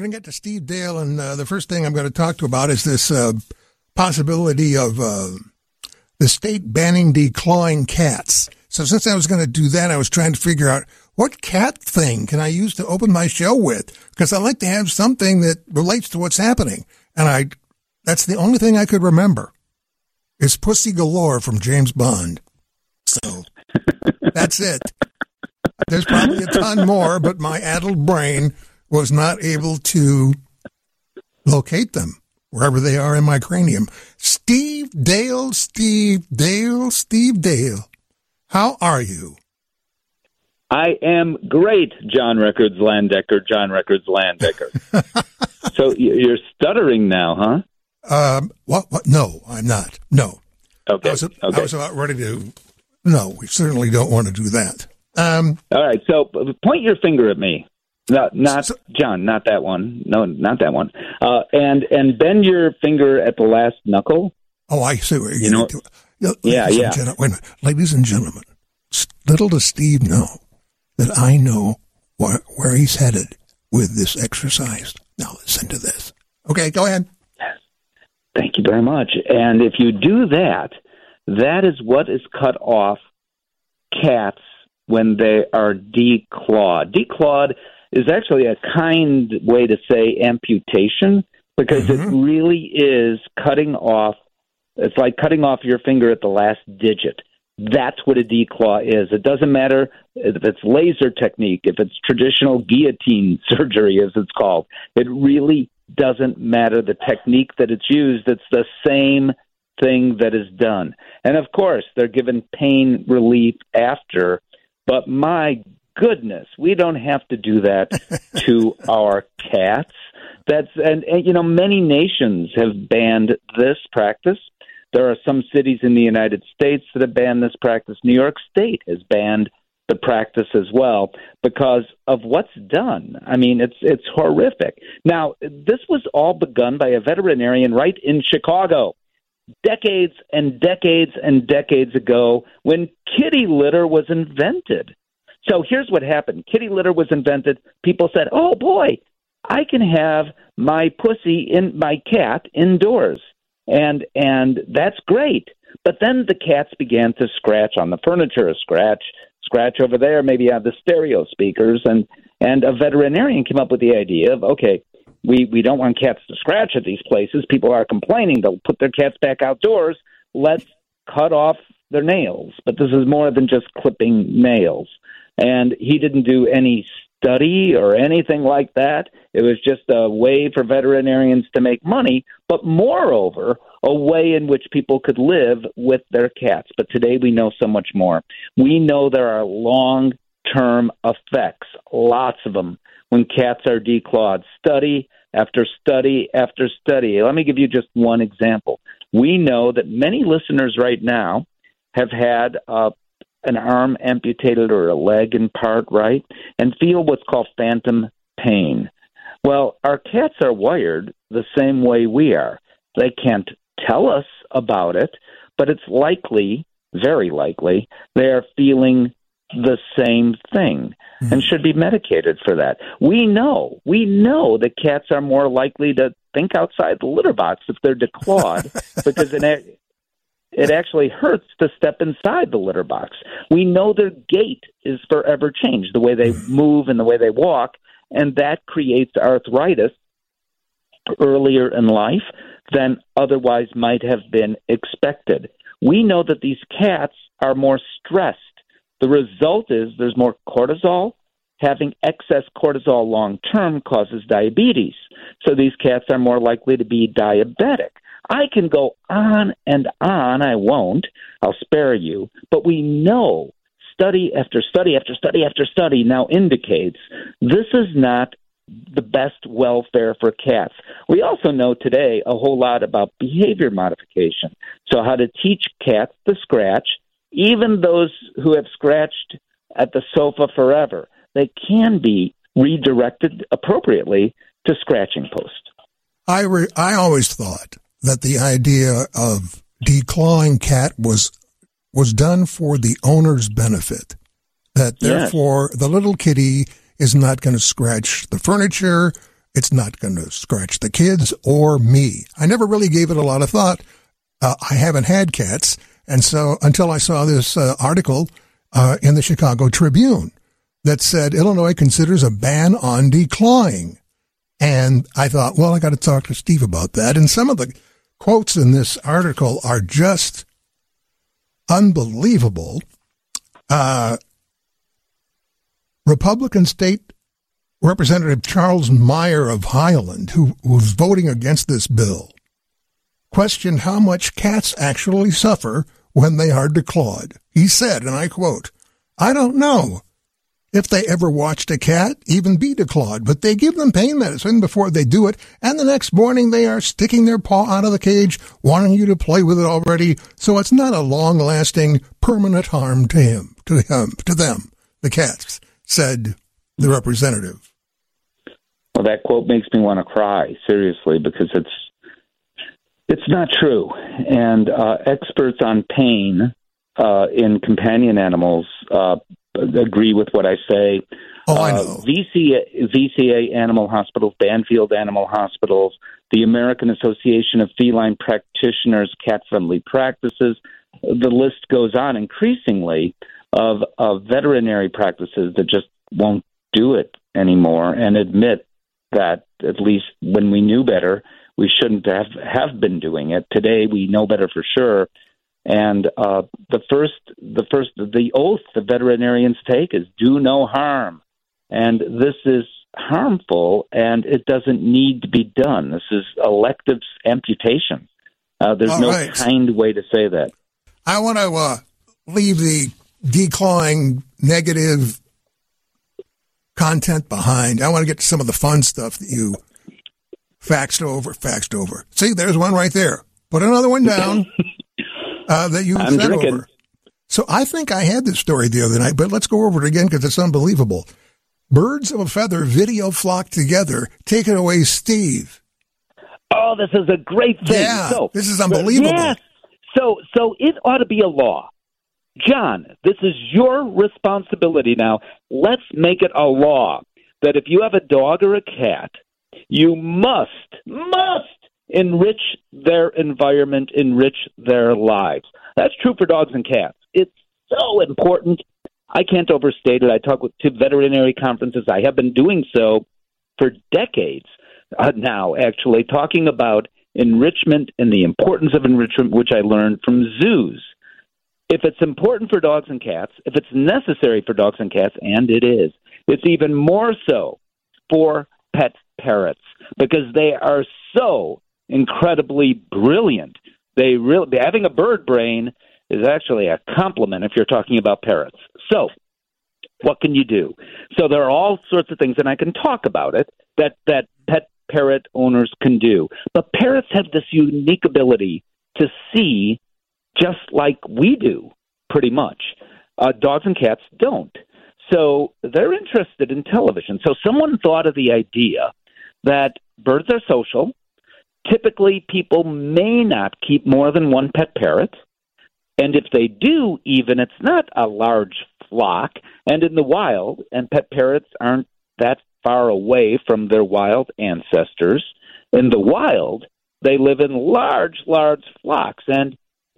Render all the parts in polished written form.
We're going to get to Steve Dale, and the first thing I'm going to talk to about is this possibility of the state banning declawing cats. So since I was going to do that, I was trying to figure out what cat thing can I use to open my show with, because I like to have something that relates to what's happening. And that's the only thing I could remember is Pussy Galore from James Bond. So that's it. There's probably a ton more, but my addled brain was not able to locate them wherever they are in my cranium. Steve Dale. How are you? I am great, John Records Landecker. So you're stuttering now, huh? What? No, I'm not. No. Okay. I was about ready to. No, we certainly don't want to do that. All right. So point your finger at me. Not John. Not that one. No, not that one. And bend your finger at the last knuckle. Oh, I see what you're going to do. Yeah. Wait a minute. Ladies and gentlemen, little does Steve know that I know where he's headed with this exercise. Now listen to this. Okay, go ahead. Thank you very much. And if you do that, that is what is cut off cats when they are declawed. Declawed is actually a kind way to say amputation, because it really is cutting off. It's like cutting off your finger at the last digit. That's what a declaw is. It doesn't matter if it's laser technique, if it's traditional guillotine surgery, as it's called. It really doesn't matter the technique that it's used. It's the same thing that is done. And, of course, they're given pain relief after. But, my goodness, we don't have to do that to our cats. And many nations have banned this practice. There are some cities in the United States that have banned this practice. New York State has banned the practice as well because of what's done. I mean, it's horrific. Now, this was all begun by a veterinarian right in Chicago decades and decades and decades ago when kitty litter was invented. So here's what happened. Kitty litter was invented. People said, oh, boy, I can have my cat indoors. And that's great. But then the cats began to scratch on the furniture, scratch over there, maybe on the stereo speakers. And a veterinarian came up with the idea of, okay, we don't want cats to scratch at these places. People are complaining. They'll put their cats back outdoors. Let's cut off their nails. But this is more than just clipping nails. And he didn't do any study or anything like that. It was just a way for veterinarians to make money, but moreover, a way in which people could live with their cats. But today we know so much more. We know there are long-term effects, lots of them, when cats are declawed. Study after study after study. Let me give you just one example. We know that many listeners right now have had an arm amputated or a leg in part, right, and feel what's called phantom pain. Well, our cats are wired the same way we are. They can't tell us about it, but it's likely, very likely, they are feeling the same thing and should be medicated for that. We know that cats are more likely to think outside the litter box if they're declawed because it actually hurts to step inside the litter box. We know their gait is forever changed, the way they move and the way they walk, and that creates arthritis earlier in life than otherwise might have been expected. We know that these cats are more stressed. The result is there's more cortisol. Having excess cortisol long-term causes diabetes. So these cats are more likely to be diabetic. I can go on and on. I won't. I'll spare you. But we know study after study after study after study now indicates this is not the best welfare for cats. We also know today a whole lot about behavior modification. So how to teach cats to scratch, even those who have scratched at the sofa forever. They can be redirected appropriately to scratching post. I always thought that the idea of declawing cat was done for the owner's benefit, that therefore the little kitty is not going to scratch the furniture It's not going to scratch the kids or me. I never really gave it a lot of thought. I haven't had cats, and so until I saw this article in the Chicago Tribune that said Illinois considers a ban on declawing. And I thought, well, I got to talk to Steve about that. And some of the quotes in this article are just unbelievable. Republican State Representative Charles Meyer of Highland, who was voting against this bill, questioned how much cats actually suffer when they are declawed. He said, and I quote, "I don't know if they ever watched a cat even be declawed, but they give them pain medicine before they do it, and the next morning they are sticking their paw out of the cage, wanting you to play with it already, so it's not a long-lasting, permanent harm to them, the cats," said the representative. Well, that quote makes me want to cry, seriously, because it's not true. And experts on pain in companion animals agree with what I say. Oh, I know. VCA Animal Hospitals, Banfield Animal Hospitals, the American Association of Feline Practitioners, Cat-Friendly Practices, the list goes on increasingly of veterinary practices that just won't do it anymore and admit that, at least when we knew better, we shouldn't have been doing it. Today, we know better for sure. And the oath the veterinarians take is do no harm. And this is harmful, and it doesn't need to be done. This is elective amputation. There's no kind way to say that. I want to leave the declawing negative content behind. I want to get to some of the fun stuff that you faxed over. See, there's one right there. Put another one down that you sent over. So I think I had this story the other night, but let's go over it again because it's unbelievable. Birds of a feather video flock together. Take it away, Steve. Oh, this is a great thing. Yeah, this is unbelievable. Yes. So it ought to be a law. John, this is your responsibility now. Let's make it a law that if you have a dog or a cat, you must enrich their environment, enrich their lives. That's true for dogs and cats. It's so important. I can't overstate it. I talk to veterinary conferences. I have been doing so for decades now, actually, talking about enrichment and the importance of enrichment, which I learned from zoos. If it's important for dogs and cats, if it's necessary for dogs and cats, and it is, it's even more so for pet parrots because they are so incredibly brilliant. Having a bird brain is actually a compliment if you're talking about parrots. So what can you do? So there are all sorts of things, and I can talk about it, that pet parrot owners can do. But parrots have this unique ability to see just like we do, pretty much. Dogs and cats don't. So they're interested in television. So someone thought of the idea that birds are social. Typically, people may not keep more than one pet parrot. And if they do, even, it's not a large flock. And in the wild, and pet parrots aren't that far away from their wild ancestors, in the wild, they live in large flocks. And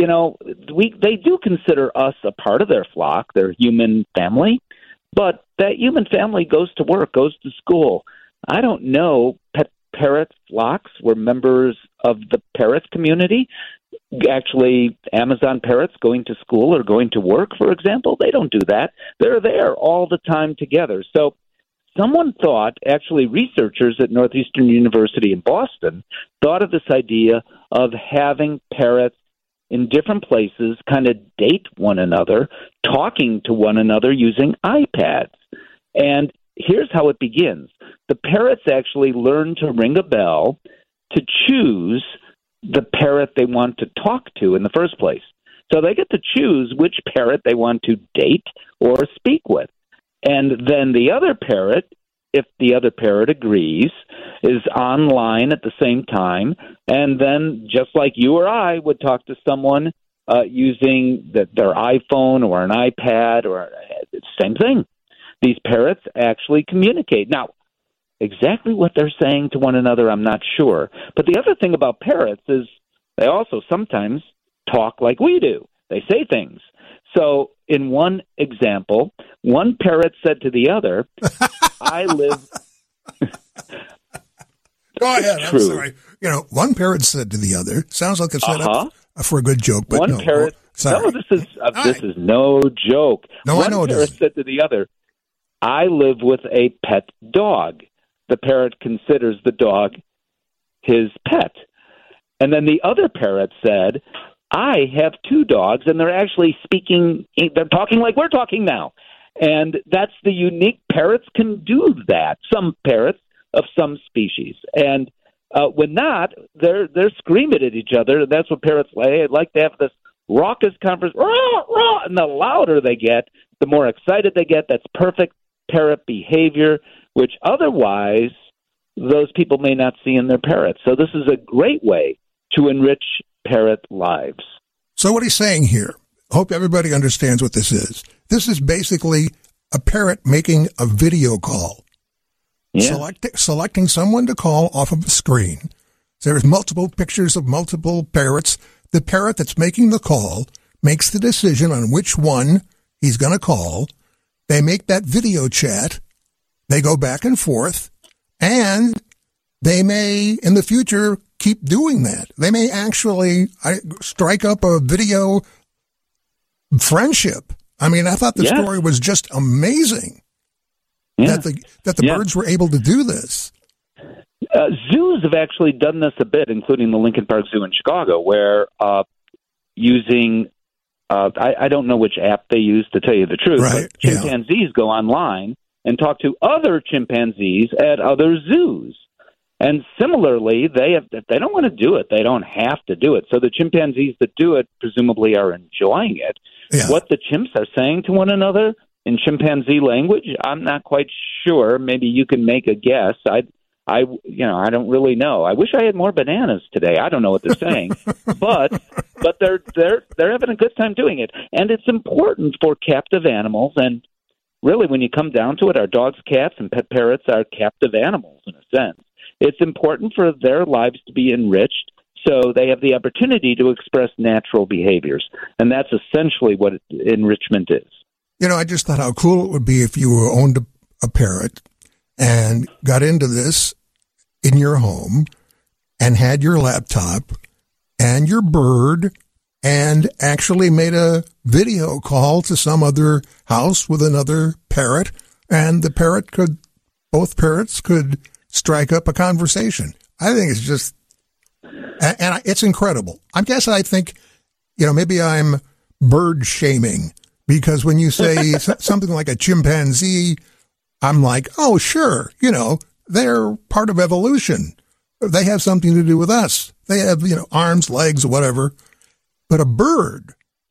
they do consider us a part of their flock, their human family, but that human family goes to work, goes to school. I don't know pet parrot flocks were members of the parrot community. Actually, Amazon parrots going to school or going to work, for example, they don't do that. They're there all the time together. So someone thought, actually researchers at Northeastern University in Boston, thought of this idea of having parrots in different places kind of date one another, talking to one another using iPads. And here's how it begins. The parrots actually learn to ring a bell to choose the parrot they want to talk to in the first place. So they get to choose which parrot they want to date or speak with. And then the other parrot, if the other parrot agrees, is online at the same time. And then just like you or I would talk to someone using their iPhone or an iPad or same thing. These parrots actually communicate. Now, exactly what they're saying to one another, I'm not sure. But the other thing about parrots is they also sometimes talk like we do. They say things. So in one example, one parrot said to the other, I live... Go ahead. True. I'm sorry. One parrot said to the other. Sounds like a setup for a good joke, but one no. Parrot. Sorry. No, this is no joke. No, I know one it parrot isn't. said to the other, "I live with a pet dog." The parrot considers the dog his pet, and then the other parrot said, "I have two dogs, and they're actually speaking. They're talking like we're talking now." And that's the unique parrots can do that. Some parrots of some species, and when not, they're screaming at each other. And that's what parrots like to have this raucous conversation. Rah, rah, and the louder they get, the more excited they get. That's perfect parrot behavior, which otherwise those people may not see in their parrots. So this is a great way to enrich parrot lives. So what he's saying here, hope everybody understands what this is. This is basically a parrot making a video call. Yeah. Selecting someone to call off of a screen. There's multiple pictures of multiple parrots. The parrot that's making the call makes the decision on which one he's going to call. They make that video chat. They go back and forth. And they may, in the future, keep doing that. They may actually strike up a video friendship. I mean, I thought the story was just amazing. Yeah. That the birds were able to do this. Zoos have actually done this a bit, including the Lincoln Park Zoo in Chicago, where using I don't know which app they use to tell you the truth, right. but chimpanzees go online and talk to other chimpanzees at other zoos. And similarly, if they don't want to do it, they don't have to do it. So the chimpanzees that do it presumably are enjoying it. Yeah. What the chimps are saying to one another in chimpanzee language, I'm not quite sure. Maybe you can make a guess. I don't really know. I wish I had more bananas today. I don't know what they're saying, but they're having a good time doing it, and it's important for captive animals. And really, when you come down to it, our dogs, cats, and pet parrots are captive animals in a sense. It's important for their lives to be enriched, so they have the opportunity to express natural behaviors, and that's essentially what enrichment is. I just thought how cool it would be if you owned a parrot and got into this in your home and had your laptop and your bird and actually made a video call to some other house with another parrot, and both parrots could strike up a conversation. I think it's just, and it's incredible. I guess I think, maybe I'm bird shaming, because when you say something like a chimpanzee, I'm like, oh, sure, they're part of evolution. They have something to do with us. They have, arms, legs, whatever. But a bird,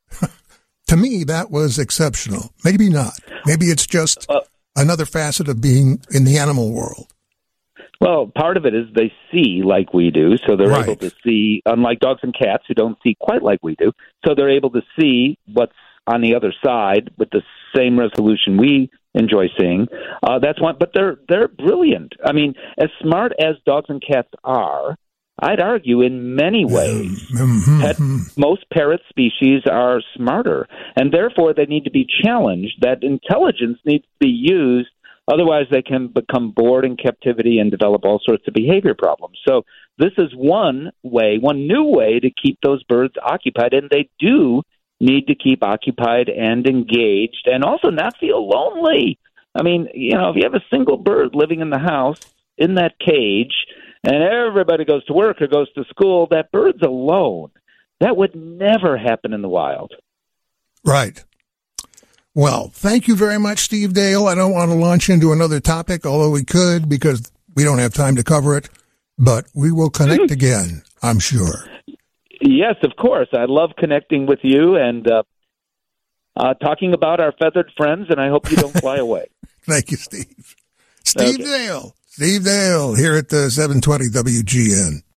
to me, that was exceptional. Maybe not. Maybe it's just another facet of being in the animal world. Well, part of it is they see like we do, so they're able to see, unlike dogs and cats who don't see quite like we do, so they're able to see what's on the other side with the same resolution we enjoy seeing. That's one, but they're brilliant. I mean, as smart as dogs and cats are, I'd argue in many ways, most parrot species are smarter, and therefore they need to be challenged. That intelligence needs to be used. Otherwise, they can become bored in captivity and develop all sorts of behavior problems. So this is one new way to keep those birds occupied, and they do need to keep occupied and engaged and also not feel lonely. I mean, if you have a single bird living in the house in that cage and everybody goes to work or goes to school, that bird's alone. That would never happen in the wild. Right. Well, thank you very much, Steve Dale. I don't want to launch into another topic, although we could, because we don't have time to cover it, but we will connect again, I'm sure. Yes, of course. I love connecting with you and talking about our feathered friends, and I hope you don't fly away. Thank you, Steve. Steve Dale. Steve Dale here at the 720 WGN.